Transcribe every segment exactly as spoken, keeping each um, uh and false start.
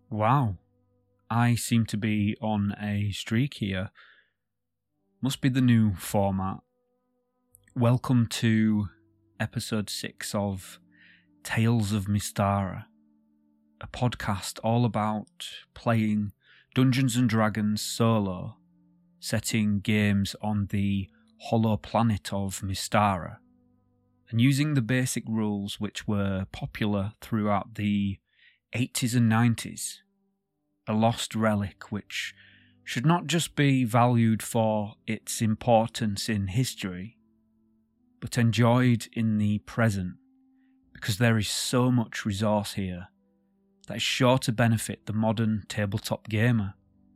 Wow, I seem to be on a streak here. Must be the new format. Welcome to episode six of Tales of Mystara, a podcast all about playing Dungeons and Dragons solo, setting games on the hollow planet of Mystara, and using the basic rules which were popular throughout the eighties and nineties, a lost relic which should not just be valued for its importance in history, but enjoyed in the present, because there is so much resource here that is sure to benefit the modern tabletop gamer.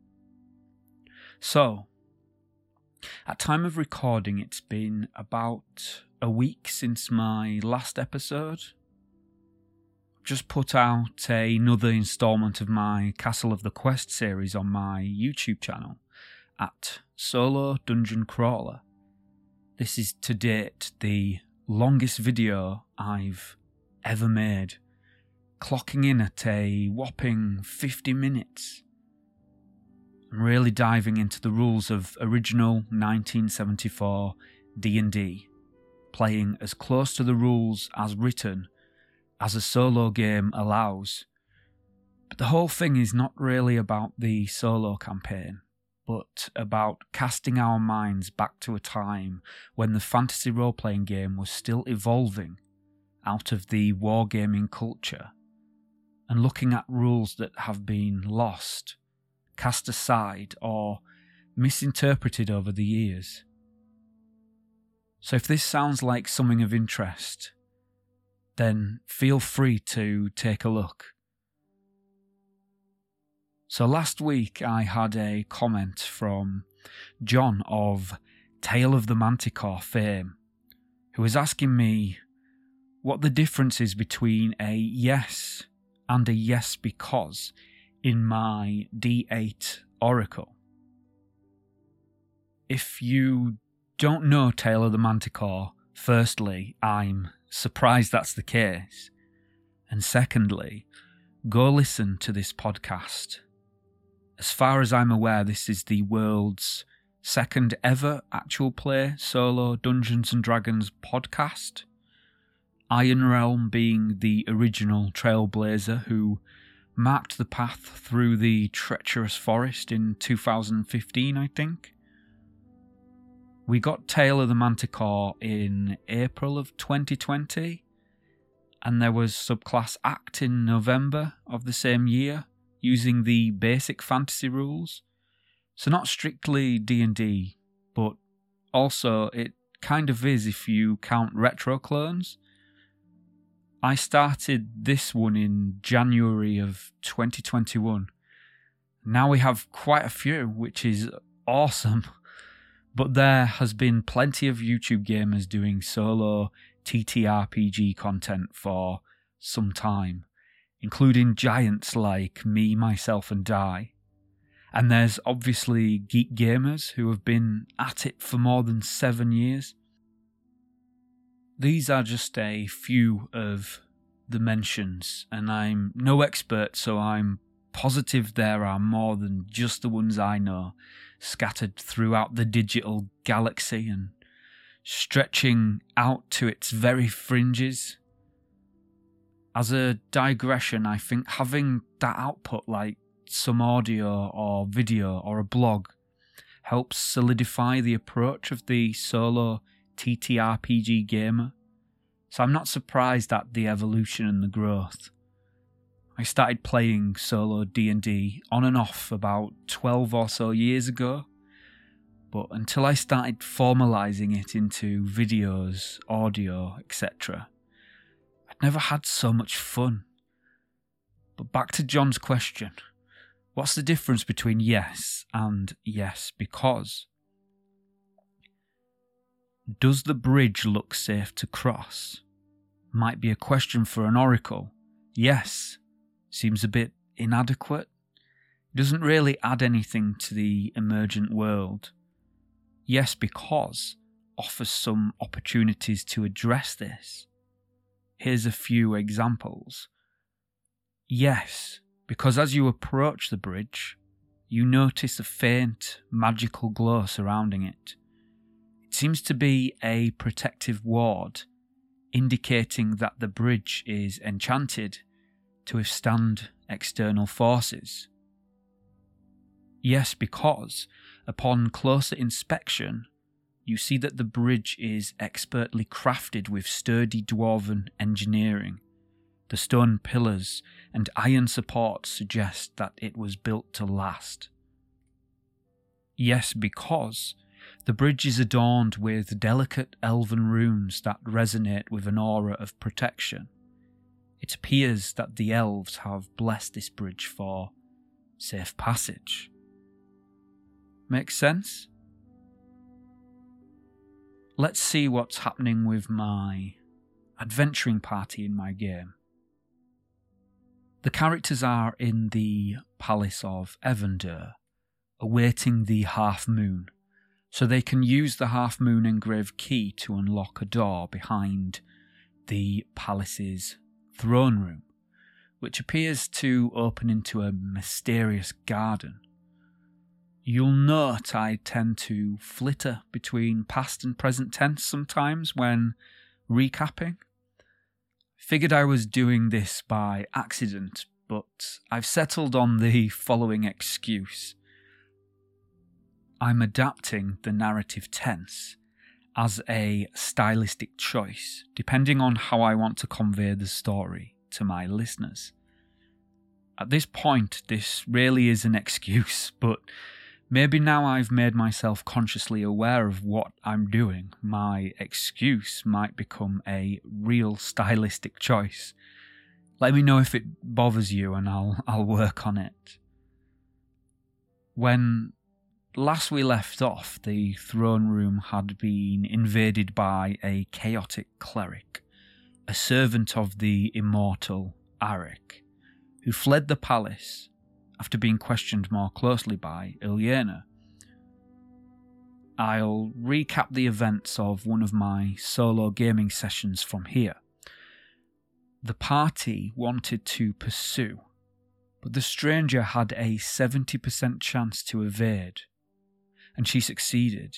So, at time of recording, it's been about a week since my last episode. Just put out another instalment of my Castle of the Quest series on my YouTube channel at Solo Dungeon Crawler. This is to date the longest video I've ever made, clocking in at a whopping fifty minutes. I'm really diving into the rules of original nineteen seventy-four D and D, playing as close to the rules as written as a solo game allows. But the whole thing is not really about the solo campaign, but about casting our minds back to a time when the fantasy role-playing game was still evolving out of the wargaming culture, and looking at rules that have been lost, cast aside, or misinterpreted over the years. So if this sounds like something of interest, then feel free to take a look. So last week I had a comment from John of Tale of the Manticore fame, who was asking me what the difference is between a yes and a yes because in my D eight Oracle. If you don't know Tale of the Manticore, firstly, I'm surprised that's the case, and secondly, go listen to this podcast. As far as I'm aware, this is the world's second ever actual play solo Dungeons and Dragons podcast, Iron Realm being the original trailblazer who marked the path through the treacherous forest in two thousand fifteen, I think. We got Tale of the Manticore in April of twenty twenty, and there was Subclass Act in November of the same year, using the basic fantasy rules. So not strictly D and D, but also it kind of is if you count retro clones. I started this one in January of twenty twenty-one. Now we have quite a few, which is awesome. But there has been plenty of YouTube gamers doing solo T T R P G content for some time, including giants like me, myself and Di. And there's obviously geek gamers who have been at it for more than seven years. These are just a few of the mentions, and I'm no expert, so I'm positive there are more than just the ones I know, scattered throughout the digital galaxy and stretching out to its very fringes. As a digression, I think having that output like some audio or video or a blog helps solidify the approach of the solo T T R P G gamer. So I'm not surprised at the evolution and the growth. I started playing solo D and D on and off about twelve or so years ago, but until I started formalising it into videos, audio, et cetera, I'd never had so much fun. But back to John's question, what's the difference between yes and yes because? Does the bridge look safe to cross? Might be a question for an oracle. Yes. Seems a bit inadequate. It doesn't really add anything to the emergent world. Yes, because offers some opportunities to address this. Here's a few examples. Yes, because as you approach the bridge, you notice a faint, magical glow surrounding it. It seems to be a protective ward, indicating that the bridge is enchanted to withstand external forces. Yes, because, upon closer inspection, you see that the bridge is expertly crafted with sturdy dwarven engineering. The stone pillars and iron supports suggest that it was built to last. Yes, because the bridge is adorned with delicate elven runes that resonate with an aura of protection. It appears that the elves have blessed this bridge for safe passage. Makes sense? Let's see what's happening with my adventuring party in my game. The characters are in the Palace of Evendur, awaiting the half moon, so they can use the half moon engraved key to unlock a door behind the palace's throne room, which appears to open into a mysterious garden. You'll note I tend to flitter between past and present tense sometimes when recapping. Figured I was doing this by accident, but I've settled on the following excuse. I'm adapting the narrative tense as a stylistic choice, depending on how I want to convey the story to my listeners. At this point, this really is an excuse, but maybe now I've made myself consciously aware of what I'm doing, my excuse might become a real stylistic choice. Let me know if it bothers you and I'll I'll work on it. When last we left off, the throne room had been invaded by a chaotic cleric, a servant of the immortal Arik, who fled the palace after being questioned more closely by Ilyena. I'll recap the events of one of my solo gaming sessions from here. The party wanted to pursue, but the stranger had a seventy percent chance to evade, and she succeeded.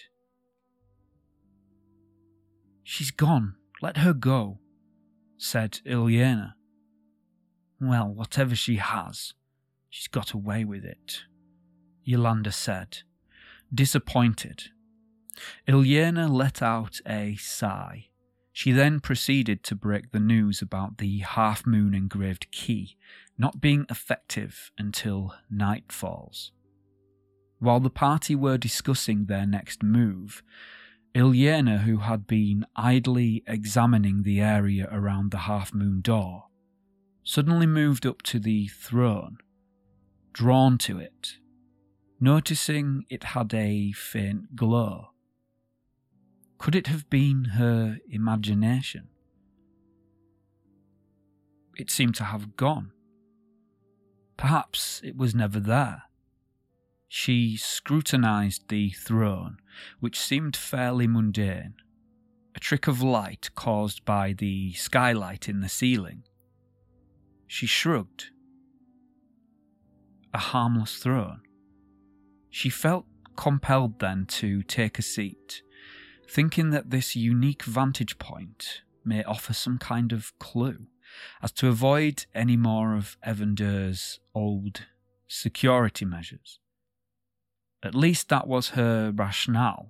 "She's gone, let her go," said Ilyena. "Well, whatever she has, she's got away with it," Yolanda said, disappointed. Ilyena let out a sigh. She then proceeded to break the news about the half-moon engraved key not being effective until night falls. While the party were discussing their next move, Ilyena, who had been idly examining the area around the half-moon door, suddenly moved up to the throne, drawn to it, noticing it had a faint glow. Could it have been her imagination? It seemed to have gone. Perhaps it was never there. She scrutinized the throne, which seemed fairly mundane, a trick of light caused by the skylight in the ceiling. She shrugged. A harmless throne. She felt compelled then to take a seat, thinking that this unique vantage point may offer some kind of clue as to avoid any more of Evendur's old security measures. At least that was her rationale.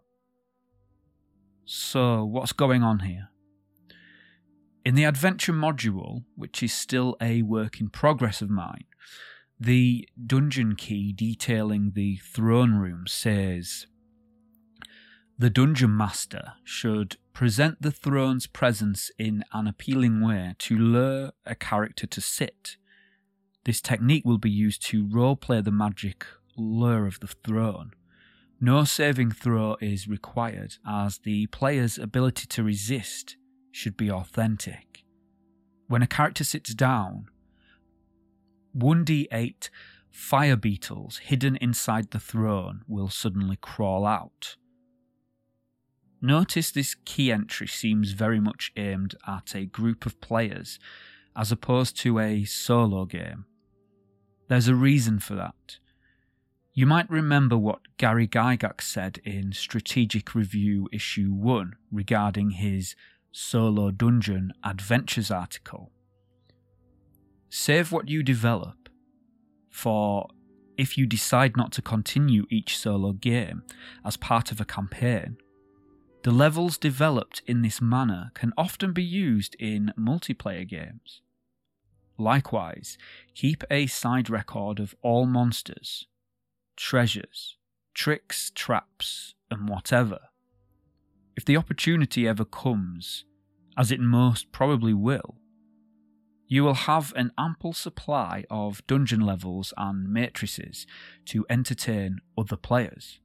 So, what's going on here? In the adventure module, which is still a work in progress of mine, the dungeon key detailing the throne room says, "The dungeon master should present the throne's presence in an appealing way to lure a character to sit. This technique will be used to roleplay the magic lure of the throne. No saving throw is required, as the player's ability to resist should be authentic. When a character sits down, one d eight fire beetles hidden inside the throne will suddenly crawl out." Notice this key entry seems very much aimed at a group of players as opposed to a solo game. There's a reason for that. You might remember what Gary Gygax said in Strategic Review Issue one regarding his Solo Dungeon Adventures article. Save what you develop, for if you decide not to continue each solo game as part of a campaign, the levels developed in this manner can often be used in multiplayer games. Likewise, keep a side record of all monsters, treasures, tricks, traps, and whatever. If the opportunity ever comes, as it most probably will, you will have an ample supply of dungeon levels and matrices to entertain other players.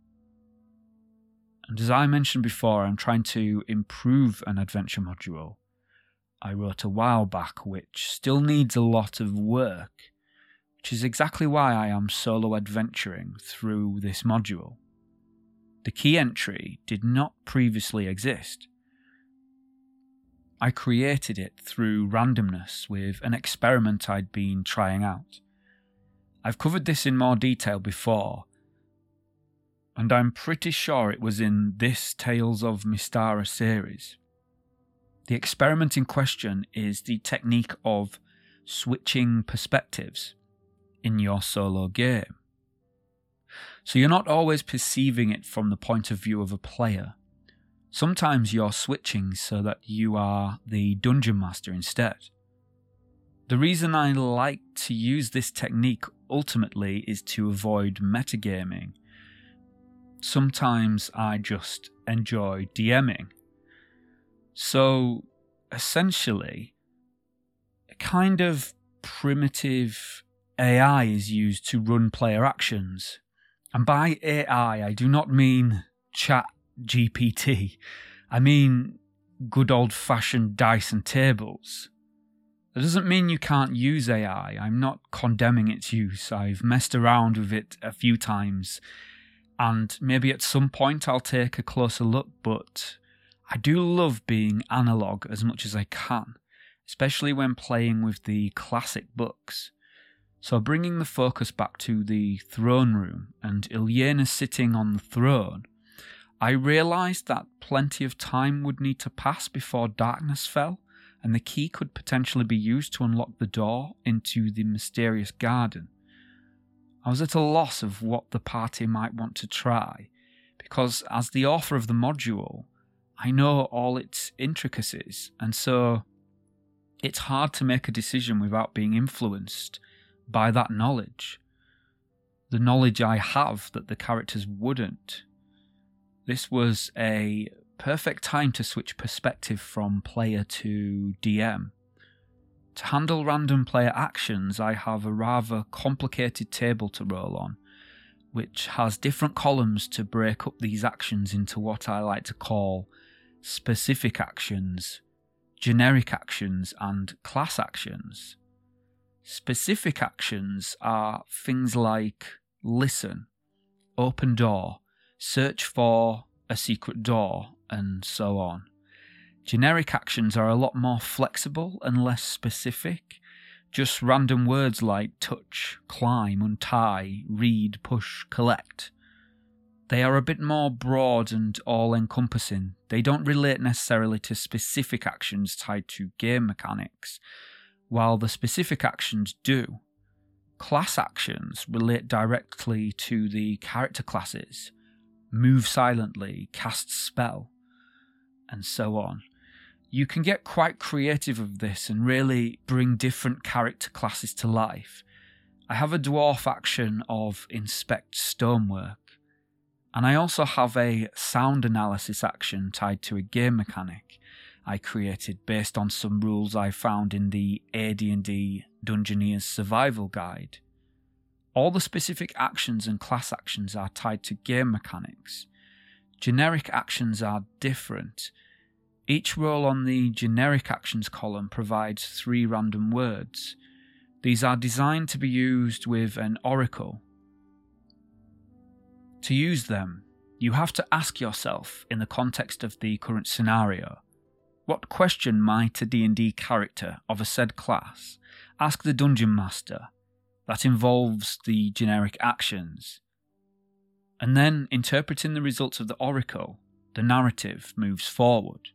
And as I mentioned before, I'm trying to improve an adventure module I wrote a while back, which still needs a lot of work, which is exactly why I am solo adventuring through this module. The key entry did not previously exist. I created it through randomness with an experiment I'd been trying out. I've covered this in more detail before, and I'm pretty sure it was in this Tales of Mystara series. The experiment in question is the technique of switching perspectives in your solo game. So you're not always perceiving it from the point of view of a player. Sometimes you're switching so that you are the dungeon master instead. The reason I like to use this technique ultimately is to avoid metagaming. Sometimes I just enjoy DMing. So essentially, a kind of primitive A I is used to run player actions. And by A I, I do not mean Chat G P T. I mean good old-fashioned dice and tables. That doesn't mean you can't use A I. I'm not condemning its use. I've messed around with it a few times, and maybe at some point I'll take a closer look, but I do love being analog as much as I can, especially when playing with the classic books. So bringing the focus back to the throne room and Ilyena sitting on the throne, I realised that plenty of time would need to pass before darkness fell, and the key could potentially be used to unlock the door into the mysterious garden. I was at a loss of what the party might want to try, because as the author of the module, I know all its intricacies, and so it's hard to make a decision without being influenced by that knowledge. The knowledge I have that the characters wouldn't. This was a perfect time to switch perspective from player to D M. To handle random player actions, I have a rather complicated table to roll on, which has different columns to break up these actions into what I like to call specific actions, generic actions, and class actions. Specific actions are things like listen, open door, search for a secret door, and so on. Generic actions are a lot more flexible and less specific, just random words like touch, climb, untie, read, push, collect. They are a bit more broad and all-encompassing. They don't relate necessarily to specific actions tied to game mechanics, while the specific actions do. Class actions relate directly to the character classes, move silently, cast spell, and so on. You can get quite creative with this and really bring different character classes to life. I have a dwarf action of inspect stonework, and I also have a sound analysis action tied to a game mechanic I created based on some rules I found in the A D and D Dungeoneer's Survival Guide. All the specific actions and class actions are tied to game mechanics. Generic actions are different. Each roll on the generic actions column provides three random words. These are designed to be used with an oracle. To use them, you have to ask yourself, in the context of the current scenario, what question might a D and D character of a said class ask the Dungeon Master that involves the generic actions. And then, interpreting the results of the oracle, the narrative moves forward.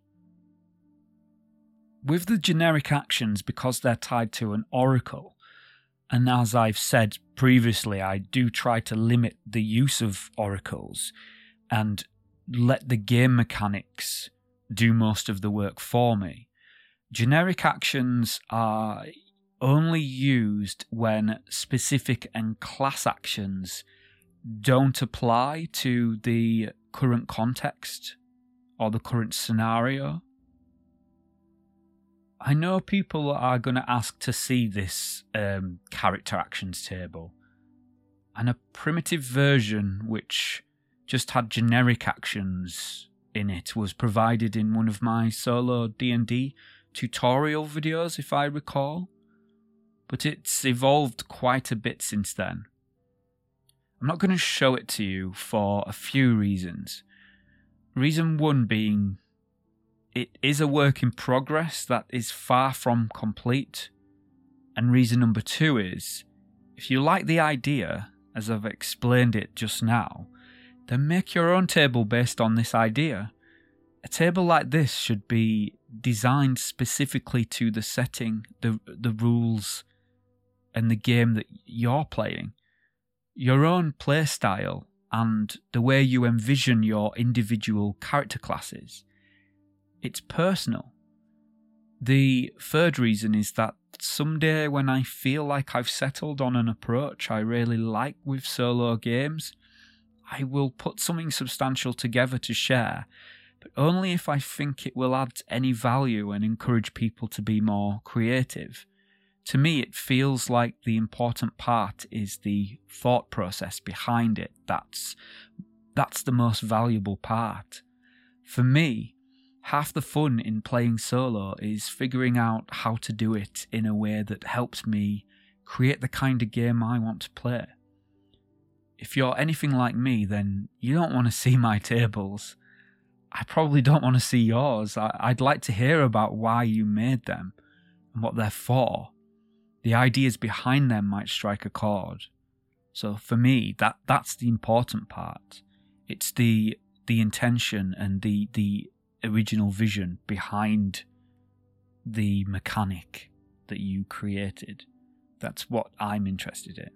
With the generic actions, because they're tied to an oracle, and as I've said previously, I do try to limit the use of oracles and let the game mechanics do most of the work for me. Generic actions are only used when specific and class actions don't apply to the current context or the current scenario. I know people are going to ask to see this um, character actions table, and a primitive version which just had generic actions in it was provided in one of my solo D and D tutorial videos, if I recall, but it's evolved quite a bit since then. I'm not going to show it to you for a few reasons. Reason one being, it is a work in progress that is far from complete. And reason number two is, if you like the idea, as I've explained it just now, then make your own table based on this idea. A table like this should be designed specifically to the setting, the the rules, and the game that you're playing. Your own play style and the way you envision your individual character classes. It's personal. The third reason is that someday when I feel like I've settled on an approach I really like with solo games, I will put something substantial together to share, but only if I think it will add any value and encourage people to be more creative. To me, it feels like the important part is the thought process behind it. That's, that's the most valuable part. For me, half the fun in playing solo is figuring out how to do it in a way that helps me create the kind of game I want to play. If you're anything like me, then you don't want to see my tables. I probably don't want to see yours. I- I'd like to hear about why you made them and what they're for. The ideas behind them might strike a chord. So for me, that, that's the important part. It's the the intention and the the original vision behind the mechanic that you created. That's what I'm interested in.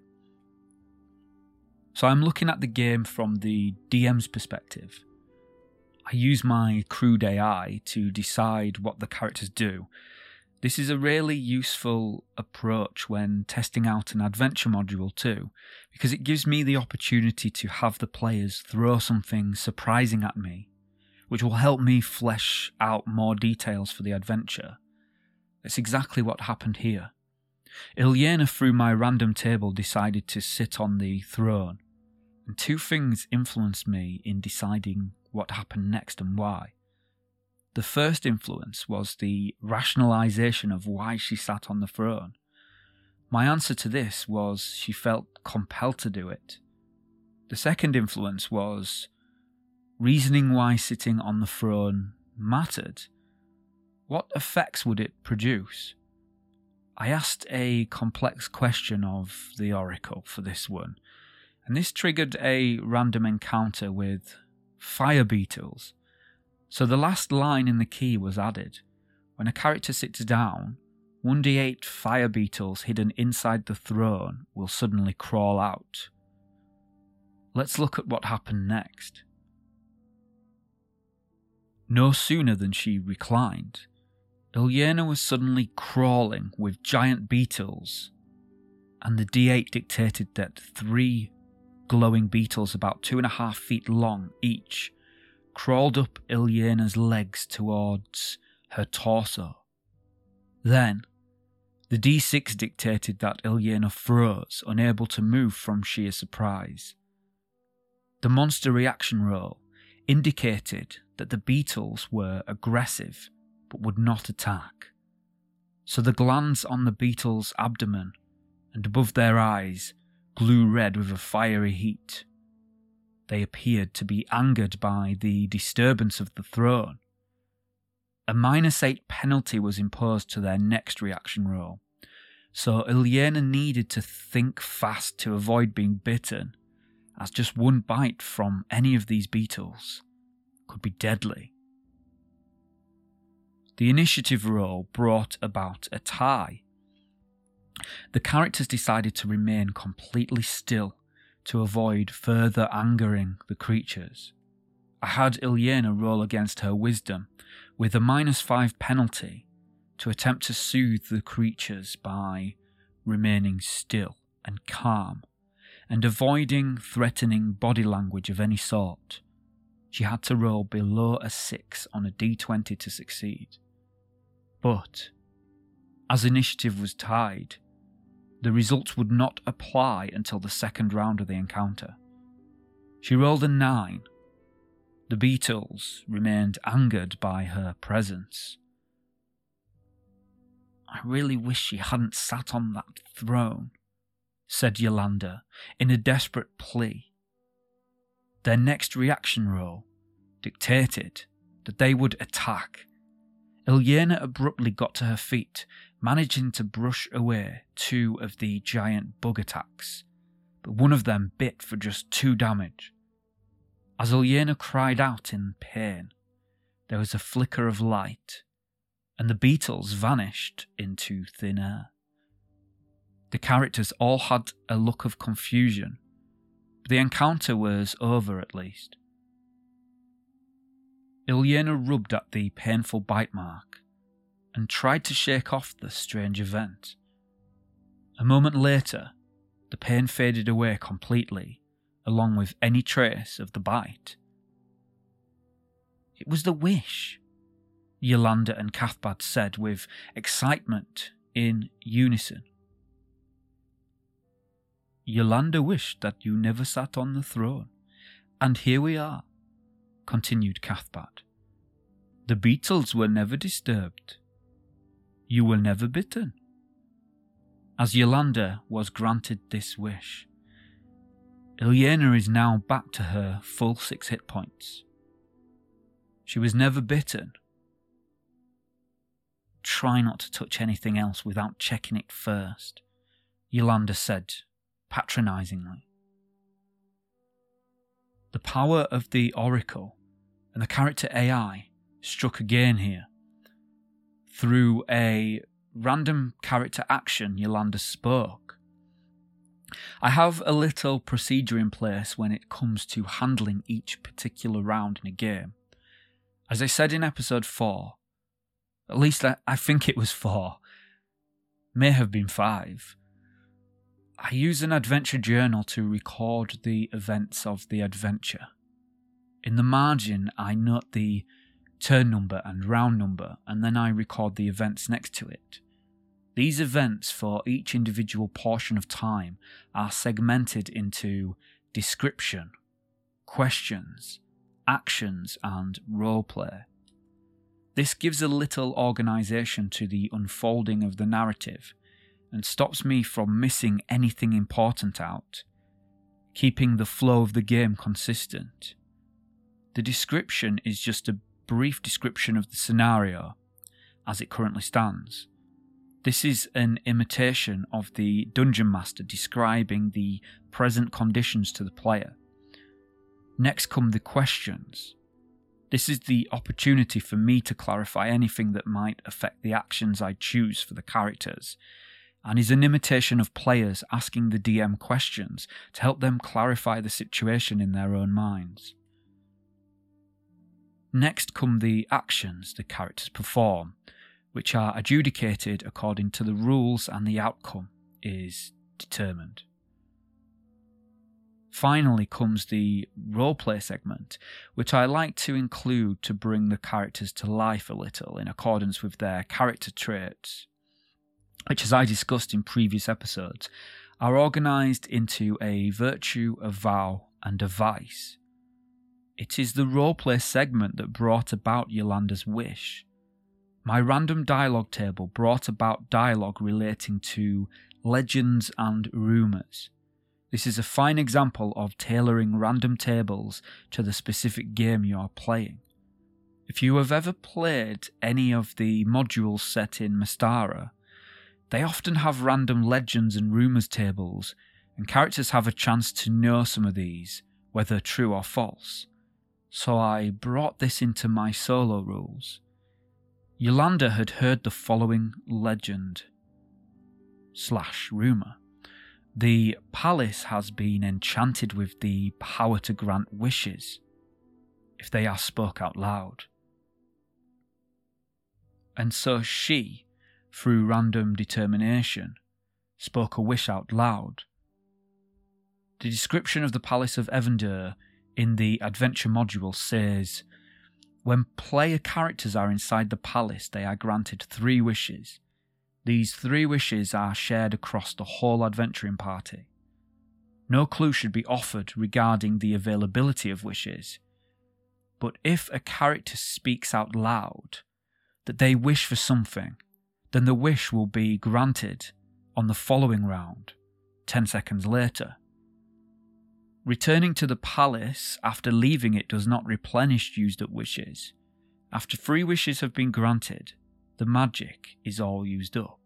So I'm looking at the game from the D M's perspective. I use my crude A I to decide what the characters do. This is a really useful approach when testing out an adventure module too, because it gives me the opportunity to have the players throw something surprising at me, which will help me flesh out more details for the adventure. That's exactly what happened here. Ilyena, through my random table, decided to sit on the throne, and two things influenced me in deciding what happened next and why. The first influence was the rationalization of why she sat on the throne. My answer to this was she felt compelled to do it. The second influence was reasoning why sitting on the throne mattered. What effects would it produce? I asked a complex question of the Oracle for this one, and this triggered a random encounter with fire beetles. So the last line in the key was added. When a character sits down, one d eight fire beetles hidden inside the throne will suddenly crawl out. Let's look at what happened next. No sooner than she reclined, Ilyena was suddenly crawling with giant beetles, and the d eight dictated that three glowing beetles about two and a half feet long each crawled up Ilyena's legs towards her torso. Then, the d six dictated that Ilyena froze, unable to move from sheer surprise. The monster reaction roll indicated that the beetles were aggressive but would not attack. So the glands on the beetles' abdomen and above their eyes glue red with a fiery heat. They appeared to be angered by the disturbance of the throne. A minus eight penalty was imposed to their next reaction roll. so Ilyena needed to think fast to avoid being bitten, as just one bite from any of these beetles could be deadly. The initiative roll brought about a tie. The characters decided to remain completely still to avoid further angering the creatures. I had Ilyena roll against her wisdom with a minus five penalty to attempt to soothe the creatures by remaining still and calm and avoiding threatening body language of any sort. She had to roll below a six on a d twenty to succeed. But, as initiative was tied, the results would not apply until the second round of the encounter. She rolled a nine. The beetles remained angered by her presence. "I really wish she hadn't sat on that throne," said Yolanda in a desperate plea. Their next reaction roll dictated that they would attack. Ilyena abruptly got to her feet, managing to brush away two of the giant bug attacks, but one of them bit for just two damage. As Ilyena cried out in pain, there was a flicker of light, and the beetles vanished into thin air. The characters all had a look of confusion, but the encounter was over at least. Ilyena rubbed at the painful bite mark and tried to shake off the strange event. A moment later, the pain faded away completely, along with any trace of the bite. "It was the wish," Yolanda and Cathbad said with excitement in unison. "Yolanda wished that you never sat on the throne, and here we are," continued Cathbad. "The beetles were never disturbed. You were never bitten." As Yolanda was granted this wish, Ilyena is now back to her full six hit points. She was never bitten. "Try not to touch anything else without checking it first," Yolanda said, patronisingly. The power of the Oracle and the character A I struck again here. Through a random character action, Yolanda spoke. I have a little procedure in place when it comes to handling each particular round in a game. As I said in episode four, at least I, I think it was four, may have been five, I use an adventure journal to record the events of the adventure. In the margin, I note the turn number and round number, and then I record the events next to it. These events for each individual portion of time are segmented into description, questions, actions, and roleplay. This gives a little organisation to the unfolding of the narrative and stops me from missing anything important out, keeping the flow of the game consistent. The description is just a brief description of the scenario as it currently stands. This is an imitation of the Dungeon Master describing the present conditions to the player. Next come the questions. This is the opportunity for me to clarify anything that might affect the actions I choose for the characters, and is an imitation of players asking the D M questions to help them clarify the situation in their own minds. Next come the actions the characters perform, which are adjudicated according to the rules, and the outcome is determined. Finally comes the roleplay segment, which I like to include to bring the characters to life a little in accordance with their character traits, which, as I discussed in previous episodes, are organised into a virtue, a vow, and a vice. It is the roleplay segment that brought about Yolanda's wish. My random dialogue table brought about dialogue relating to legends and rumours. This is a fine example of tailoring random tables to the specific game you are playing. If you have ever played any of the modules set in Mystara, They often have random legends and rumours tables, and characters have a chance to know some of these, whether true or false. So I brought this into my solo rules. Yolanda had heard the following legend slash rumour. The palace has been enchanted with the power to grant wishes, if they are spoke out loud. And so she, through random determination, spoke a wish out loud. The description of the Palace of Evendur in the adventure module says, when player characters are inside the palace, they are granted three wishes. These three wishes are shared across the whole adventuring party. No clue should be offered regarding the availability of wishes, but if a character speaks out loud that they wish for something, then the wish will be granted on the following round, ten seconds later. Returning to the palace after leaving it does not replenish used up wishes. After three wishes have been granted, the magic is all used up.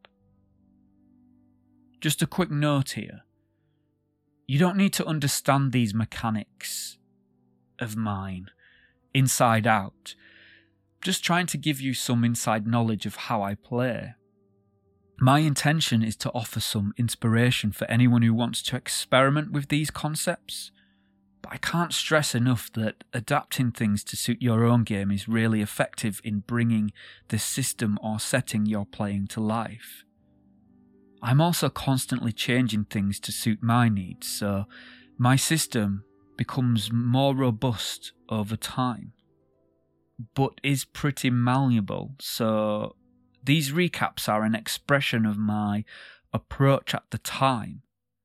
Just a quick note here. You don't need to understand these mechanics of mine inside out. Just trying to give you some inside knowledge of how I play. My intention is to offer some inspiration for anyone who wants to experiment with these concepts, but I can't stress enough that adapting things to suit your own game is really effective in bringing the system or setting you're playing to life. I'm also constantly changing things to suit my needs, so my system becomes more robust over time, but is pretty malleable, so these recaps are an expression of my approach at the time.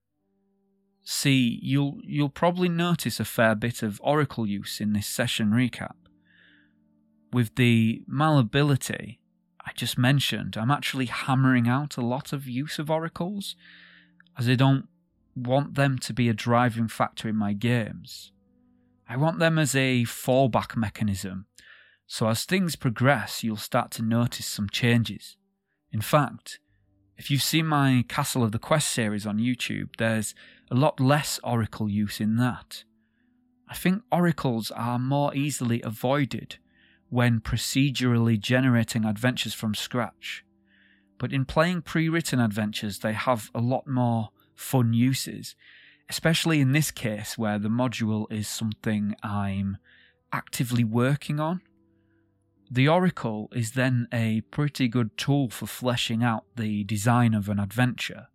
See, you'll you'll probably notice a fair bit of Oracle use in this session recap. With the malleability I just mentioned, I'm actually hammering out a lot of use of Oracles, as I don't want them to be a driving factor in my games. I want them as a fallback mechanism, so as things progress, you'll start to notice some changes. In fact, if you've seen my Castle of the Quest series on YouTube, there's a lot less Oracle use in that. I think Oracles are more easily avoided when procedurally generating adventures from scratch, but in playing pre-written adventures they have a lot more fun uses, especially in this case where the module is something I'm actively working on. The Oracle is then a pretty good tool for fleshing out the design of an adventure.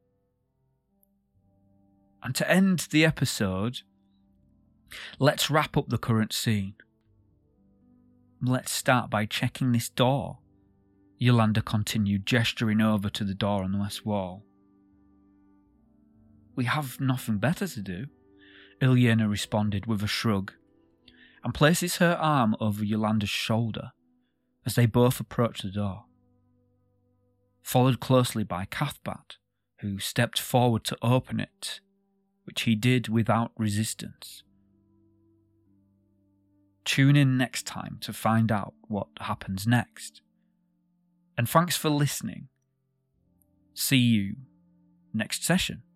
And to end the episode, let's wrap up the current scene. Let's start by checking this door, Yolanda continued, gesturing over to the door on the west wall. We have nothing better to do, Ilyena responded with a shrug, and places her arm over Yolanda's shoulder as they both approach the door, followed closely by Cathbad, who stepped forward to open it, which he did without resistance. Tune in next time to find out what happens next. And thanks for listening. See you next session.